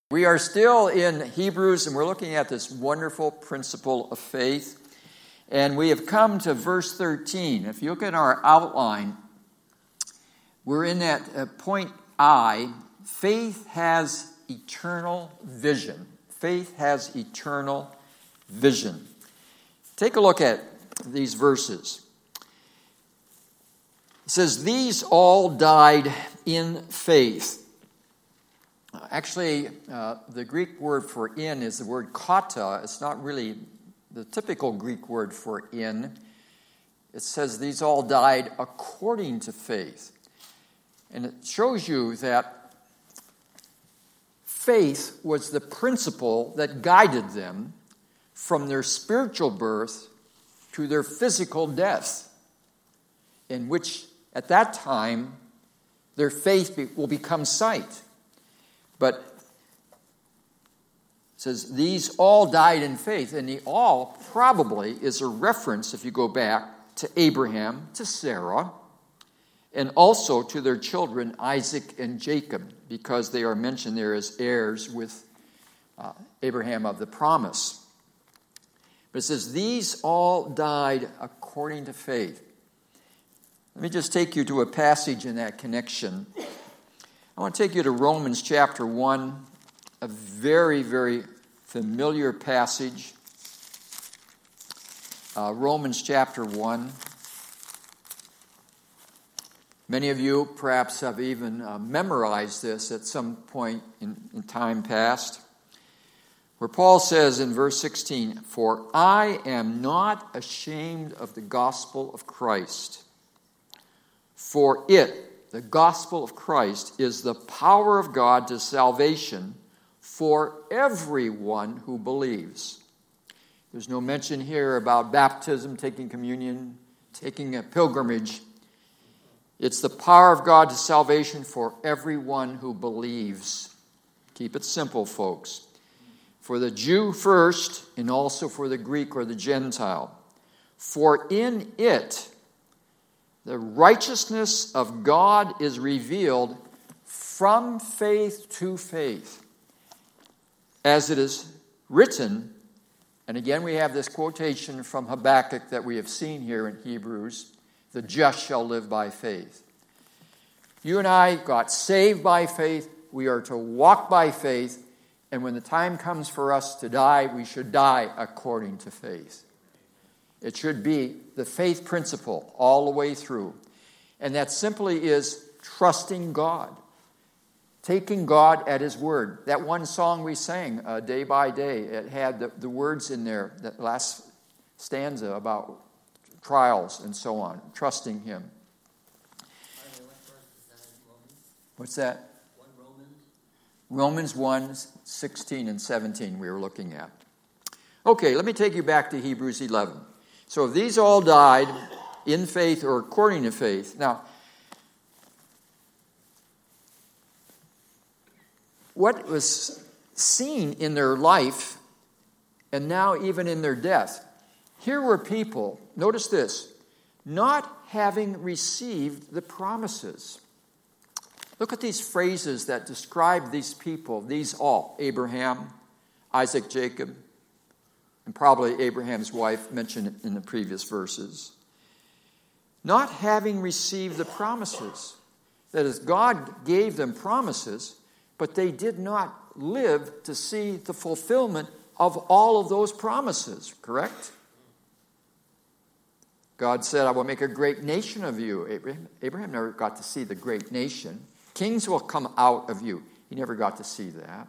We are still in Hebrews, and we're looking at this wonderful principle of faith. And we have come to verse 13. If you look at our outline, we're in that point I. Faith has eternal vision. Faith has eternal vision. Take a look at these verses. It says, these all died in faith. Actually, the Greek word for in is the word kata. It's not really the typical Greek word for in. It says these all died according to faith. And it shows you that faith was the principle that guided them from their spiritual birth to their physical death, in which at that time their faith will become sight. But it says, these all died in faith. And the all probably is a reference, if you go back, to Abraham, to Sarah, and also to their children, Isaac and Jacob, because they are mentioned there as heirs with Abraham of the promise. But it says, these all died according to faith. Let me just take you to a passage in that connection. I want to take you to Romans chapter 1, a very, very familiar passage. Romans chapter 1. Many of you perhaps have even memorized this at some point in time past, where Paul says in verse 16, for I am not ashamed of the gospel of Christ, for it, the gospel of Christ, is the power of God to salvation for everyone who believes. There's no mention here about baptism, taking communion, taking a pilgrimage. It's the power of God to salvation for everyone who believes. Keep it simple, folks. For the Jew first, and also for the Greek or the Gentile. For in it, the righteousness of God is revealed from faith to faith. As it is written, and again we have this quotation from Habakkuk that we have seen here in Hebrews, the just shall live by faith. You and I got saved by faith. We are to walk by faith. And when the time comes for us to die, we should die according to faith. It should be the faith principle all the way through. And that simply is trusting God. Taking God at His word. That one song we sang, Day by Day, it had the words in there, that last stanza about trials and so on. Trusting Him. What's that? Romans 1, 16 and 17 we were looking at. Okay, let me take you back to Hebrews 11. So if these all died in faith or according to faith. Now, what was seen in their life and now even in their death, here were people, notice this, not having received the promises. Look at these phrases that describe these people, these all, Abraham, Isaac, Jacob, and probably Abraham's wife mentioned in the previous verses. Not having received the promises. That is, God gave them promises, but they did not live to see the fulfillment of all of those promises, correct? God said, I will make a great nation of you. Abraham never got to see the great nation. Kings will come out of you. He never got to see that.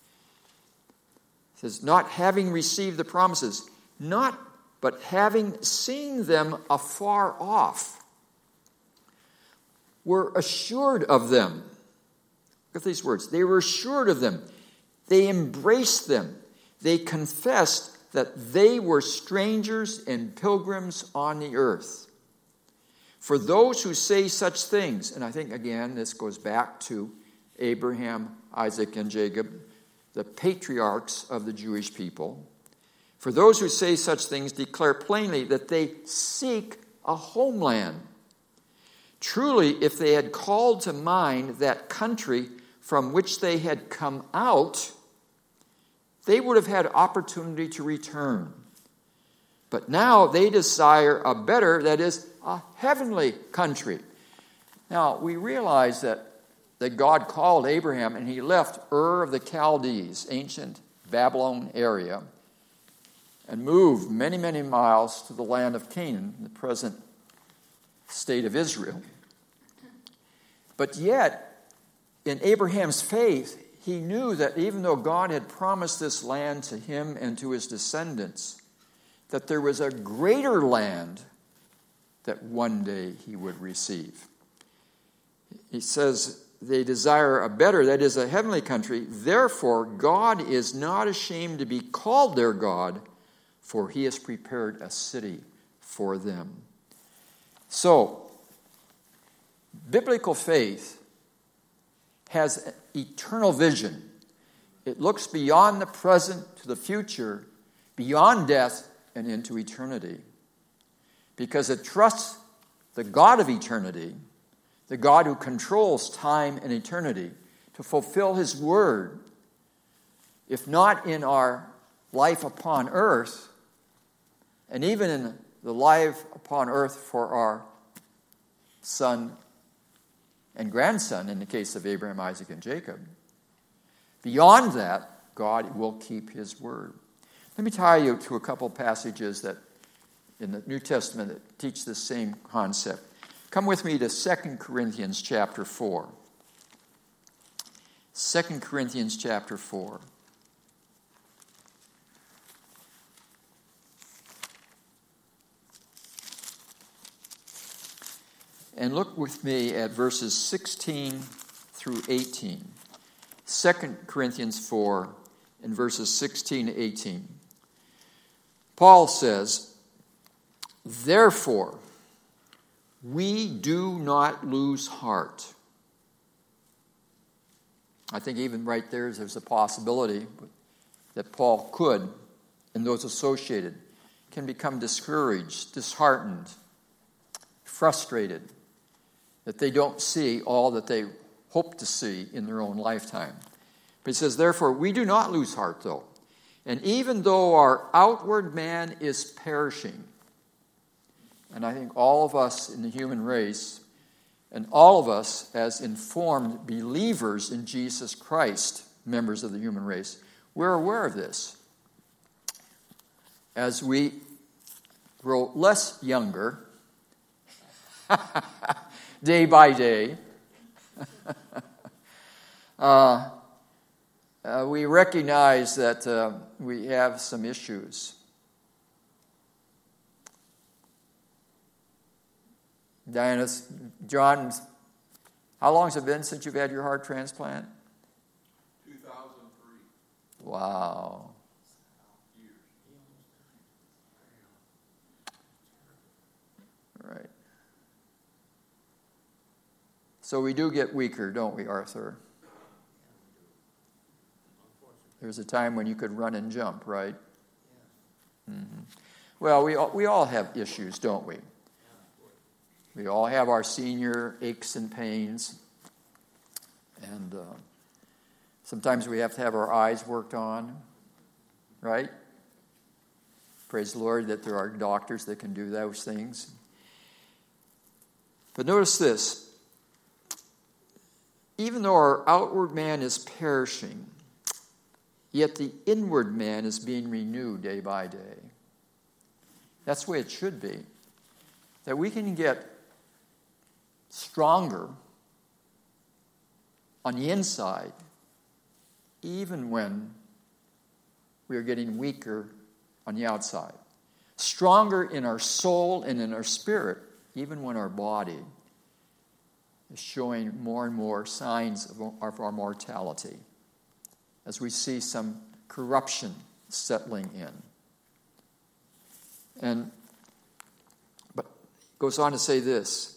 It says, not having received the promises, but having seen them afar off, were assured of them. Look at these words. They were assured of them. They embraced them. They confessed that they were strangers and pilgrims on the earth. For those who say such things, and I think, again, this goes back to Abraham, Isaac, and Jacob, the patriarchs of the Jewish people. For those who say such things declare plainly that they seek a homeland. Truly, if they had called to mind that country from which they had come out, they would have had opportunity to return. But now they desire a better, that is, a heavenly country. Now, we realize that God called Abraham and he left Ur of the Chaldees, ancient Babylon area, and moved many, many miles to the land of Canaan, the present state of Israel. But yet, in Abraham's faith, he knew that even though God had promised this land to him and to his descendants, that there was a greater land that one day he would receive. He says they desire a better, that is, a heavenly country. Therefore, God is not ashamed to be called their God, for he has prepared a city for them. So, biblical faith has an eternal vision. It looks beyond the present to the future, beyond death and into eternity. Because it trusts the God of eternity, the God who controls time and eternity, to fulfill his word, if not in our life upon earth, and even in the life upon earth for our son and grandson, in the case of Abraham, Isaac, and Jacob. Beyond that, God will keep his word. Let me tie you to a couple passages that in the New Testament that teach the same concept. Come with me to 2 Corinthians chapter 4. 2 Corinthians chapter 4. And look with me at verses 16 through 18. 2 Corinthians 4 and verses 16 to 18. Paul says, "Therefore, we do not lose heart." I think even right there's a possibility that Paul could, and those associated, can become discouraged, disheartened, frustrated, that they don't see all that they hope to see in their own lifetime. But he says, "Therefore, we do not lose heart, though. And even though our outward man is perishing," and I think all of us in the human race, and all of us as informed believers in Jesus Christ, members of the human race, we're aware of this. As we grow less younger, day by day, we recognize that we have some issues. Diana, John, how long has it been since you've had your heart transplant? 2003. Wow. Right. So we do get weaker, don't we, Arthur? There's a time when you could run and jump, right? Mm-hmm. Well, we all have issues, don't we? We all have our senior aches and pains. And sometimes we have to have our eyes worked on, right? Praise the Lord that there are doctors that can do those things. But notice this. Even though our outward man is perishing, yet the inward man is being renewed day by day. That's the way it should be. That we can get stronger on the inside, even when we are getting weaker on the outside. Stronger in our soul and in our spirit, even when our body is showing more and more signs of our mortality, as we see some corruption settling in. But it goes on to say this: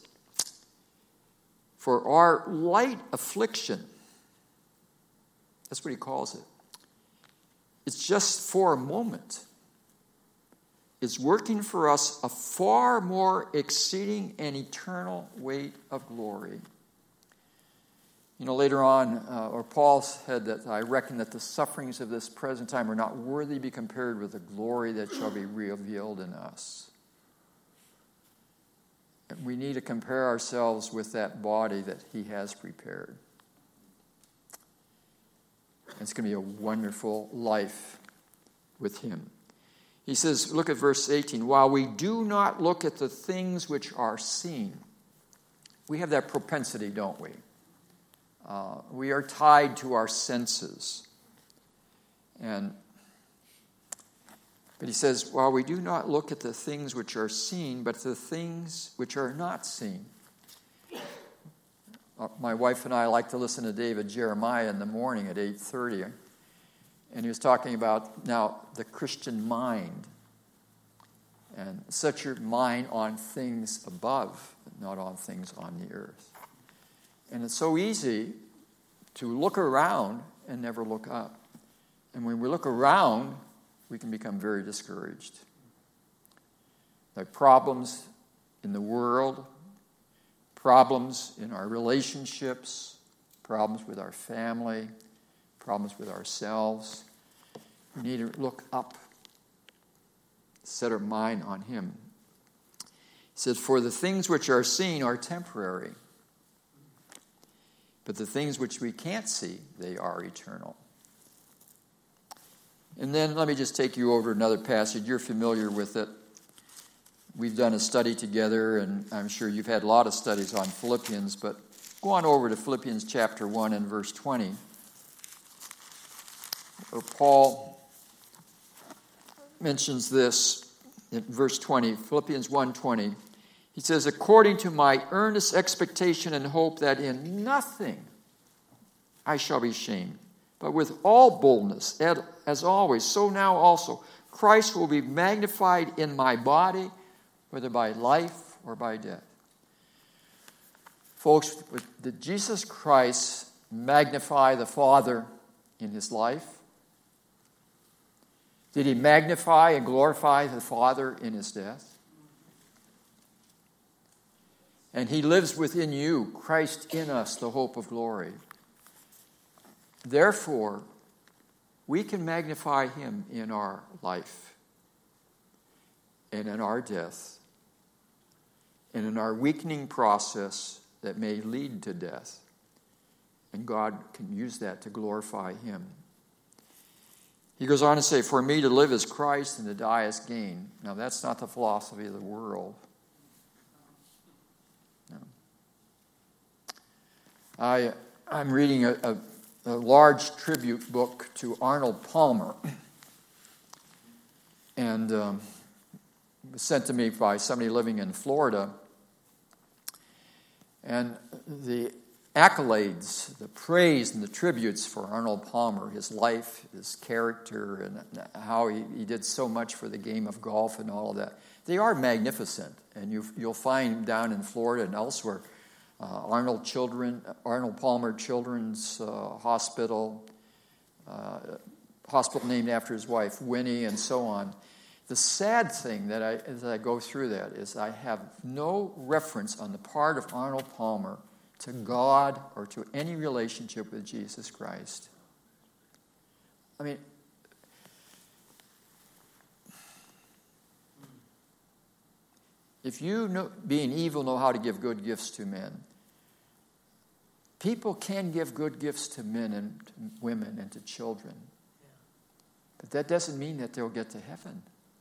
for our light affliction, that's what he calls it, it's just for a moment, is working for us a far more exceeding and eternal weight of glory. Later on, or Paul said that I reckon that the sufferings of this present time are not worthy to be compared with the glory that shall be revealed in us. And we need to compare ourselves with that body that he has prepared. It's going to be a wonderful life with him. He says, look at verse 18, while we do not look at the things which are seen. We have that propensity, don't we? We are tied to our senses. But he says, while we do not look at the things which are seen, but the things which are not seen. My wife and I like to listen to David Jeremiah in the morning at 8:30. And he was talking about now the Christian mind. And set your mind on things above, not on things on the earth. And it's so easy to look around and never look up. And when we look around, we can become very discouraged. There are problems in the world, problems in our relationships, problems with our family, problems with ourselves. We need to look up, set our mind on him. He says, for the things which are seen are temporary, but the things which we can't see, they are eternal. And then let me just take you over another passage. You're familiar with it. We've done a study together, and I'm sure you've had a lot of studies on Philippians, but go on over to Philippians chapter 1 and verse 20, where Paul mentions this in verse 20, Philippians 1:20. He says, according to my earnest expectation and hope that in nothing I shall be shamed, but with all boldness, as always, so now also, Christ will be magnified in my body, whether by life or by death. Folks, did Jesus Christ magnify the Father in his life? Did he magnify and glorify the Father in his death? And he lives within you, Christ in us, the hope of glory. Therefore, we can magnify him in our life and in our death and in our weakening process that may lead to death. And God can use that to glorify him. He goes on to say, for me to live is Christ and to die is gain. Now, that's not the philosophy of the world. No. I'm reading a large tribute book to Arnold Palmer. And it was sent to me by somebody living in Florida. And the accolades, the praise and the tributes for Arnold Palmer, his life, his character, and how he did so much for the game of golf and all of that, they are magnificent. And you'll find down in Florida and elsewhere, Arnold Palmer Children's Hospital, hospital named after his wife, Winnie, and so on. The sad thing as I go through that is I have no reference on the part of Arnold Palmer to God or to any relationship with Jesus Christ. I mean, if you, being evil, know how to give good gifts to men, people can give good gifts to men and to women and to children. But that doesn't mean that they'll get to heaven.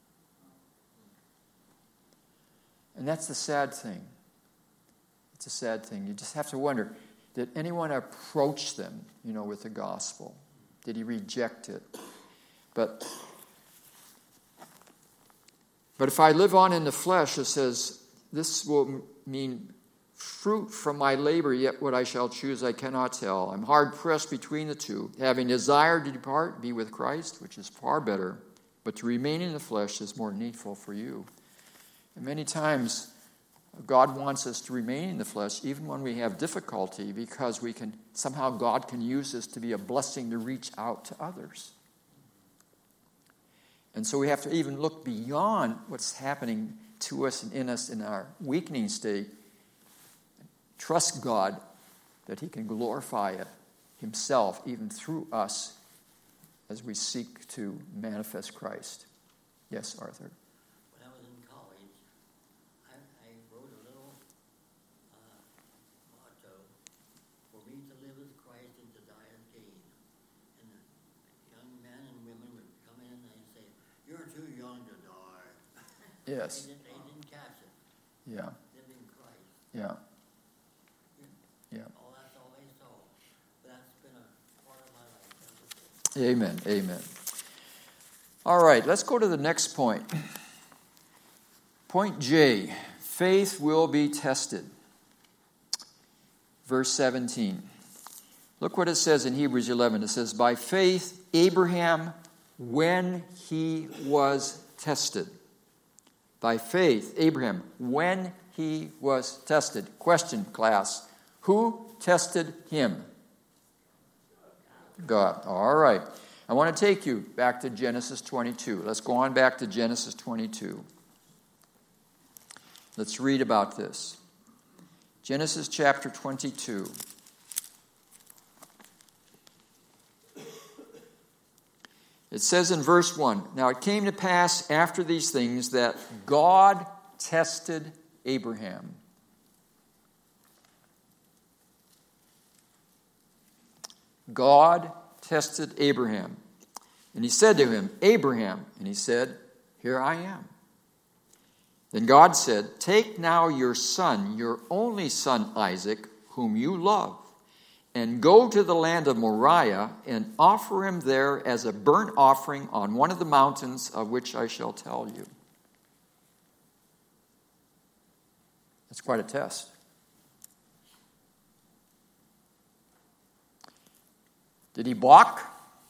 And that's the sad thing. It's a sad thing. You just have to wonder, did anyone approach them, with the gospel? Did he reject it? But if I live on in the flesh, it says, this will mean fruit from my labor, yet what I shall choose I cannot tell. I'm hard pressed between the two, having desire to depart, be with Christ, which is far better, but to remain in the flesh is more needful for you. And many times, God wants us to remain in the flesh, even when we have difficulty, because somehow God can use this to be a blessing to reach out to others. And so we have to even look beyond what's happening to us and in us in our weakening state. Trust God that he can glorify himself even through us as we seek to manifest Christ. Yes, Arthur. When I was in college, I wrote a little motto, for me to live as Christ and to die as gain. And the young men and women would come in and they'd say, "You're too young to die." Yes. They didn't catch it. Yeah. Living Christ. Yeah. Yeah. Oh, that's always so. That's been a part of my life. Amen. Amen. All right, let's go to the next point. Point J, faith will be tested. Verse 17. Look what it says in Hebrews 11. It says, by faith, Abraham, when he was tested. By faith, Abraham, when he was tested. Question, class. Who tested him? God. All right. I want to take you back to Genesis 22. Let's go on back to Genesis 22. Let's read about this. Genesis chapter 22. It says in verse 1, now it came to pass after these things that God tested Abraham. God tested Abraham. And he said to him, Abraham. And he said, here I am. Then God said, take now your son, your only son Isaac, whom you love, and go to the land of Moriah and offer him there as a burnt offering on one of the mountains of which I shall tell you. That's quite a test. Did he balk?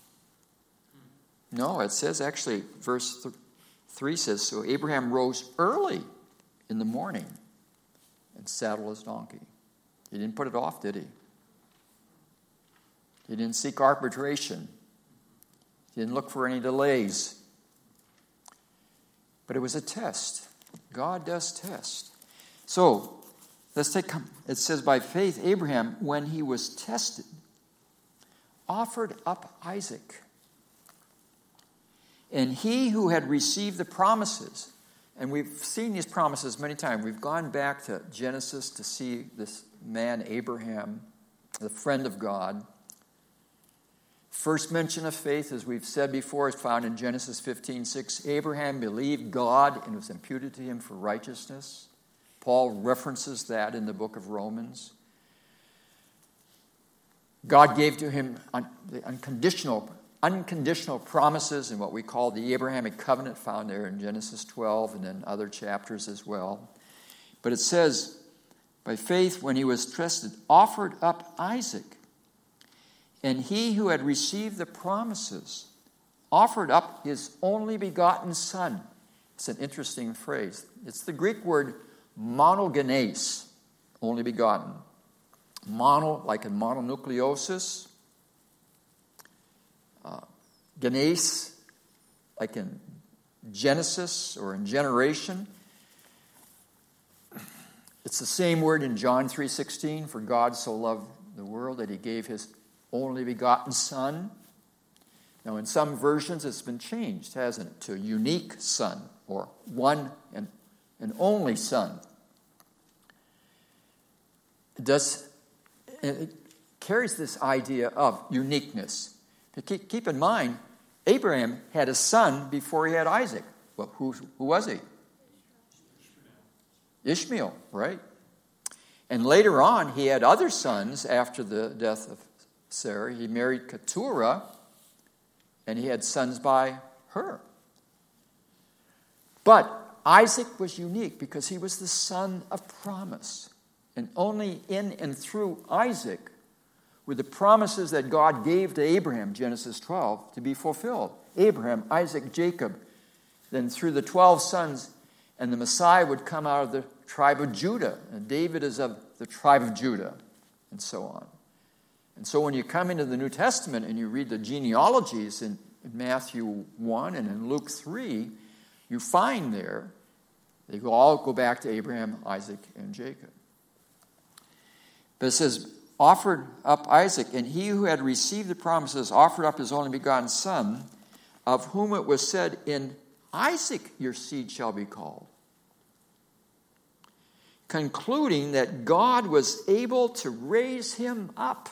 No, it says actually, verse 3 says, so Abraham rose early in the morning and saddled his donkey. He didn't put it off, did he? He didn't seek arbitration. He didn't look for any delays. But it was a test. God does test. So, let's take, it says, by faith, Abraham, when he was tested, offered up Isaac. And he who had received the promises, and we've seen these promises many times. We've gone back to Genesis to see this man, Abraham, the friend of God. First mention of faith, as we've said before, is found in Genesis 15:6. Abraham believed God and it was imputed to him for righteousness. Paul references that in the book of Romans. God gave to him the unconditional promises in what we call the Abrahamic covenant, found there in Genesis 12 and then other chapters as well. But it says, by faith, when he was tested, offered up Isaac. And he who had received the promises offered up his only begotten son. It's an interesting phrase. It's the Greek word monogenes, only begotten. Mono, like in mononucleosis. Genes, like in Genesis or in generation. It's the same word in John 3:16. For God so loved the world that he gave his only begotten son. Now in some versions it's been changed, hasn't it, to unique son or one and only son. It carries this idea of uniqueness. But keep in mind, Abraham had a son before he had Isaac. Well, who was he? Ishmael, right? And later on, he had other sons after the death of Sarah. He married Keturah, and he had sons by her. But Isaac was unique because he was the son of promise. And only in and through Isaac were the promises that God gave to Abraham, Genesis 12, to be fulfilled. Abraham, Isaac, Jacob. Then through the 12 sons, and the Messiah would come out of the tribe of Judah. And David is of the tribe of Judah, and so on. And so when you come into the New Testament and you read the genealogies in Matthew 1 and in Luke 3, you find there, they all go back to Abraham, Isaac, and Jacob. But it says, offered up Isaac, and he who had received the promises offered up his only begotten son, of whom it was said, in Isaac your seed shall be called. Concluding that God was able to raise him up,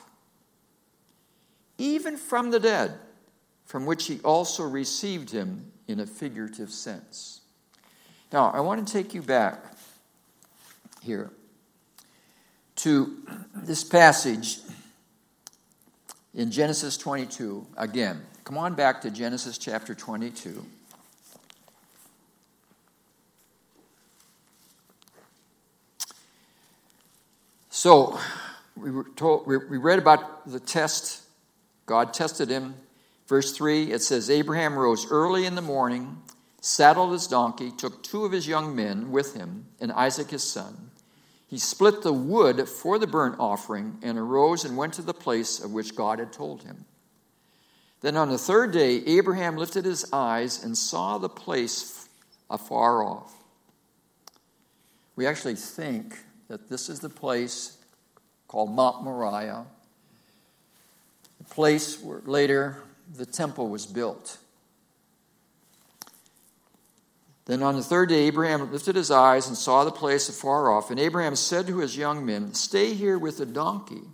even from the dead, from which he also received him in a figurative sense. Now, I want to take you back here to this passage in Genesis 22. Again, come on back to Genesis chapter 22. So, we read about the test. God tested him. Verse 3, it says, Abraham rose early in the morning, saddled his donkey, took 2 of his young men with him, and Isaac his son. He split the wood for the burnt offering, and arose and went to the place of which God had told him. Then on the 3rd day, Abraham lifted his eyes and saw the place afar off. We actually think that this is the place called Mount Moriah, the place where later the temple was built. Then on the 3rd day, Abraham lifted his eyes and saw the place afar off. And Abraham said to his young men, stay here with the donkey.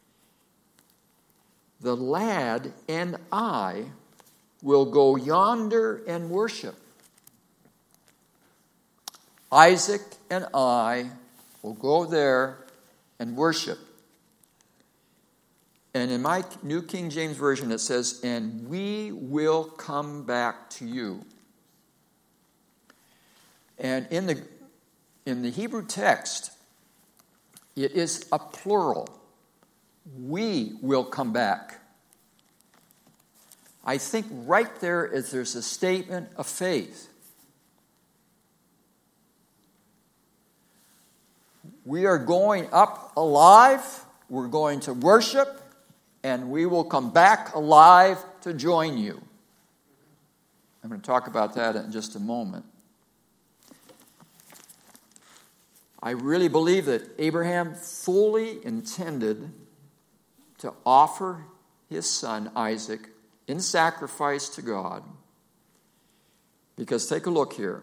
The lad and I will go yonder and worship. Isaac and I will go there and worship. And in my New King James Version it says, and we will come back to you. And in the Hebrew text, it is a plural. We will come back. I think right there is there's a statement of faith. We are going up alive, we're going to worship, and we will come back alive to join you. I'm going to talk about that in just a moment. I really believe that Abraham fully intended to offer his son Isaac in sacrifice to God. Because take a look here.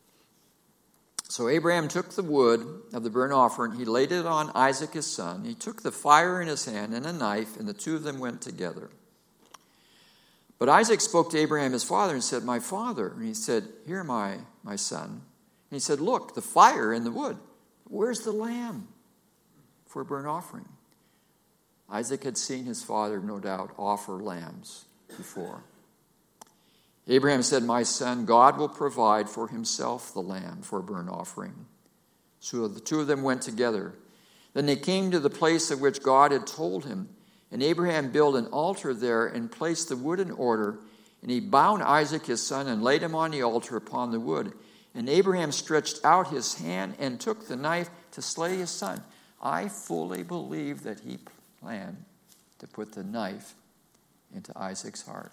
So Abraham took the wood of the burnt offering. He laid it on Isaac his son. He took the fire in his hand and a knife, and the 2 of them went together. But Isaac spoke to Abraham his father and said, my father. And he said, here, my son. And he said, look, the fire and the wood. Where's the lamb for a burnt offering? Isaac had seen his father, no doubt, offer lambs before. Abraham said, my son, God will provide for himself the lamb for a burnt offering. So the 2 of them went together. Then they came to the place of which God had told him. And Abraham built an altar there and placed the wood in order. And he bound Isaac his son and laid him on the altar upon the wood. And Abraham stretched out his hand and took the knife to slay his son. I fully believe that he planned to put the knife into Isaac's heart.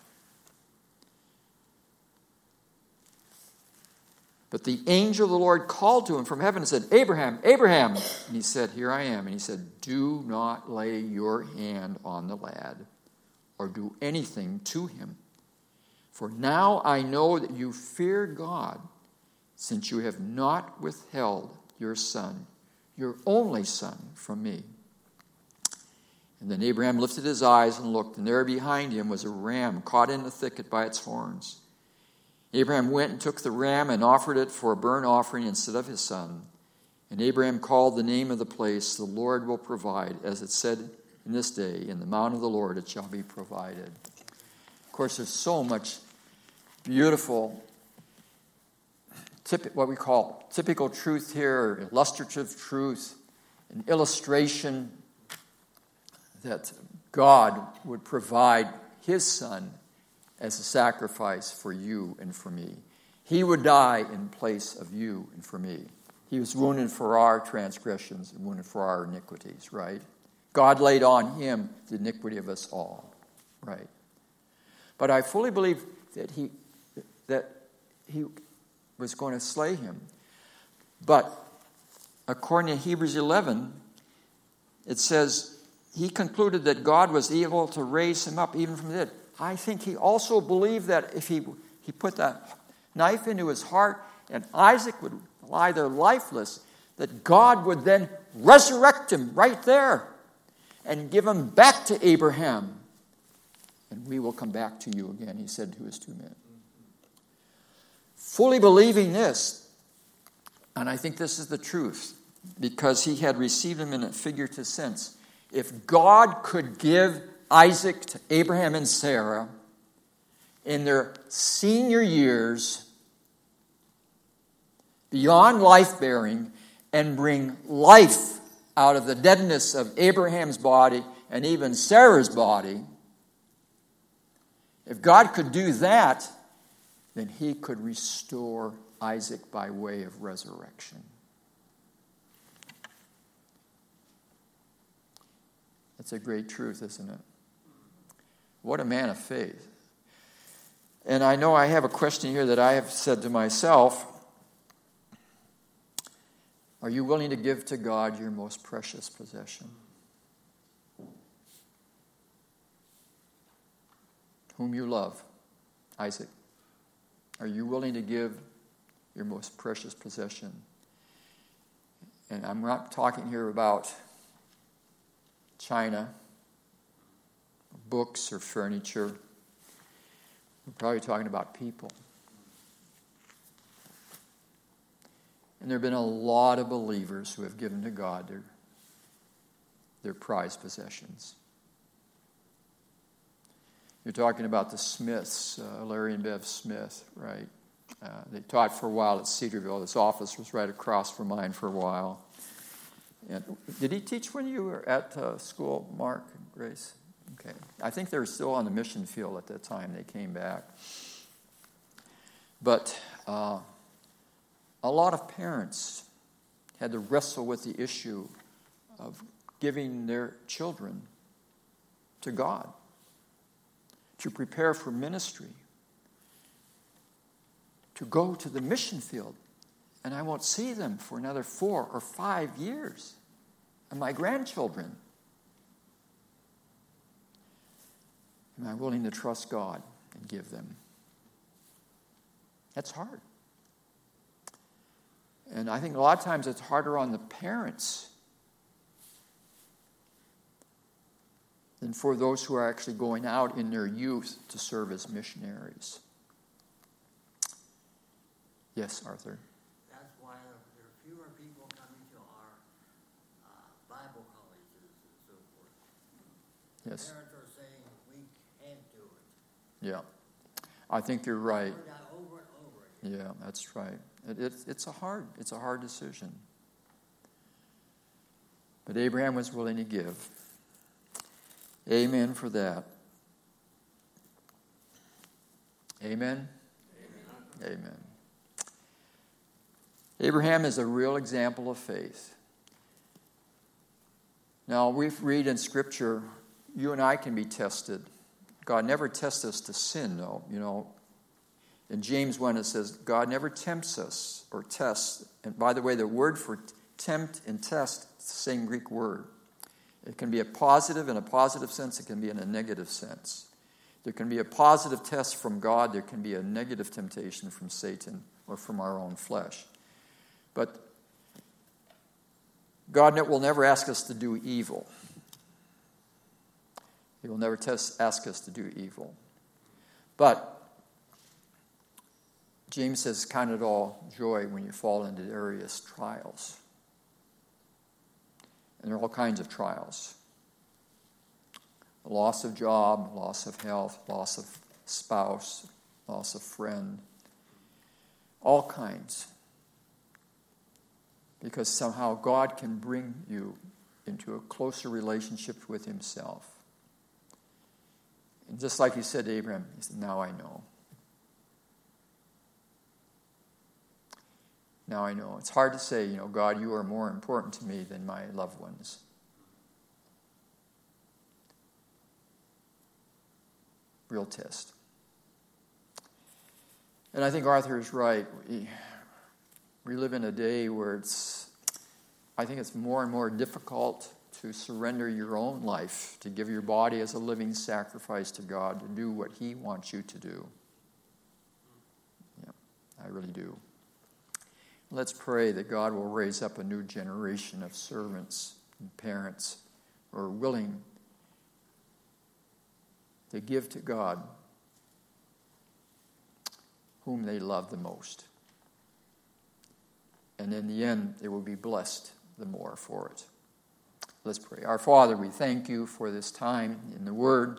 But the angel of the Lord called to him from heaven and said, Abraham, Abraham. And he said, here I am. And he said, do not lay your hand on the lad or do anything to him. For now I know that you fear God, since you have not withheld your son, your only son, from me. And then Abraham lifted his eyes and looked, and there behind him was a ram caught in the thicket by its horns. Abraham went and took the ram and offered it for a burnt offering instead of his son. And Abraham called the name of the place, the Lord will provide, as it said in this day, in the mount of the Lord it shall be provided. Of course, there's so much beautiful, what we call typical truth here, illustrative truth, an illustration that God would provide his son as a sacrifice for you and for me. He would die in place of you and for me. He was wounded for our transgressions and wounded for our iniquities, right? God laid on him the iniquity of us all, right? But I fully believe that he was going to slay him. But according to Hebrews 11, it says, he concluded that God was able to raise him up even from the dead. I think he also believed that if he put that knife into his heart and Isaac would lie there lifeless, that God would then resurrect him right there and give him back to Abraham. And we will come back to you again, he said to his two men. Fully believing this, and I think this is the truth, because he had received him in a figurative sense. If God could give Isaac to Abraham and Sarah in their senior years, beyond life-bearing, and bring life out of the deadness of Abraham's body and even Sarah's body, if God could do that, then he could restore Isaac by way of resurrection. That's a great truth, isn't it? What a man of faith. And I know I have a question here that I have said to myself. Are you willing to give to God your most precious possession? Whom you love, Isaac. Are you willing to give your most precious possession? And I'm not talking here about china, books, or furniture. We're probably talking about people. And there have been a lot of believers who have given to God their prized possessions. You're talking about the Smiths, Larry and Bev Smith, right? They taught for a while at Cedarville. This office was right across from mine for a while. And did he teach when you were at school, Mark and Grace? Okay. I think they were still on the mission field at that time. They came back. But a lot of parents had to wrestle with the issue of giving their children to God to prepare for ministry, to go to the mission field. And I won't see them for another 4 or 5 years. And my grandchildren. Am I willing to trust God and give them? That's hard. And I think a lot of times it's harder on the parents than for those who are actually going out in their youth to serve as missionaries. Yes, Arthur. That's why there are fewer people coming to our Bible colleges and so forth. Yes. Parents are saying we can't do it. Yeah. I think you're right. I've heard that over and over again. Yeah, that's right. It's a hard decision. But Abraham was willing to give. Amen for that. Amen? Amen. Amen. Abraham is a real example of faith. Now, we read in Scripture, you and I can be tested. God never tests us to sin, though. You know, in James 1, it says, God never tempts us or tests. And by the way, the word for tempt and test, it's the same Greek word. It can be a positive in a positive sense. It can be in a negative sense. There can be a positive test from God. There can be a negative temptation from Satan or from our own flesh. But God will never ask us to do evil. He will never ask us to do evil. But James says, count it all joy when you fall into various trials. And there are all kinds of trials. Loss of job, loss of health, loss of spouse, loss of friend. All kinds. Because somehow God can bring you into a closer relationship with himself. And just like he said to Abraham, he said, now I know. Now I know. It's hard to say, God, you are more important to me than my loved ones. Real test. And I think Arthur is right. We live in a day where I think it's more and more difficult to surrender your own life, to give your body as a living sacrifice to God, to do what He wants you to do. Yeah, I really do. Let's pray that God will raise up a new generation of servants and parents who are willing to give to God whom they love the most. And in the end, they will be blessed the more for it. Let's pray. Our Father, we thank you for this time in the Word.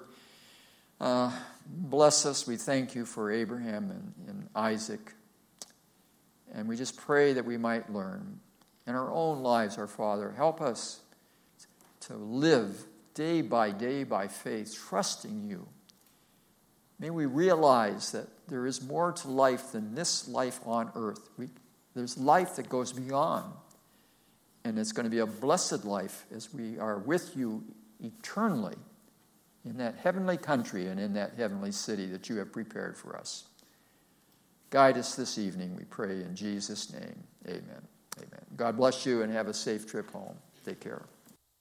Bless us. We thank you for Abraham and Isaac. And we just pray that we might learn in our own lives, our Father. Help us to live day by faith, trusting you. May we realize that there is more to life than this life on earth. There's life that goes beyond. And it's going to be a blessed life as we are with you eternally in that heavenly country and in that heavenly city that you have prepared for us. Guide us this evening, we pray in Jesus' name. Amen. Amen. God bless you and have a safe trip home. Take care.